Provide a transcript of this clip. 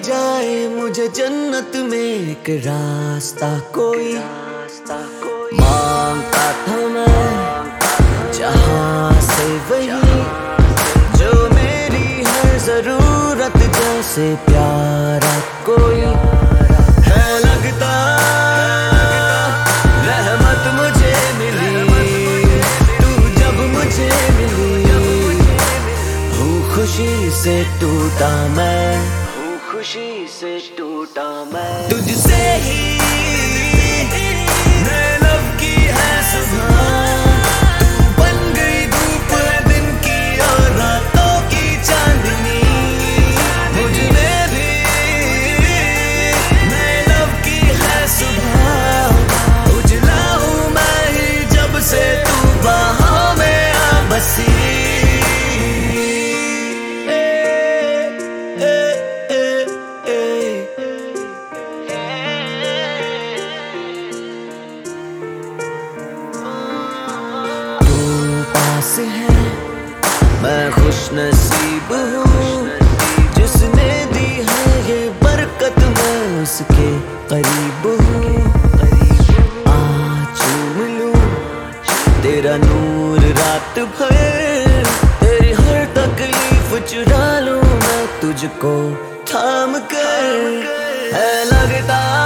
जाए मुझे जन्नत में एक रास्ता कोई मांगता था मैं जहां से वही जो मेरी हर जरूरत जैसे प्यारा कोई है लगता रहमत मुझे मिली तू जब मुझे मिली हूँ खुशी से टूटा मैं खुशी से टूटा मैं तुझसे ही मैं लब की है सुबह तू बन गई धूप दिन की और रातों की चांदनी मुझ में भी मैं लब की है सुबह उजला हूँ मैं ही जब से तू बाहों में आ बसी है मैं खुश नसीब हूँ जिसने दी है ये बरकत मैं उसके करीब हूँ आज मिलूं तेरा नूर रात भर तेरी हर तकलीफ चुरा लूं मैं तुझको थाम कर है लगता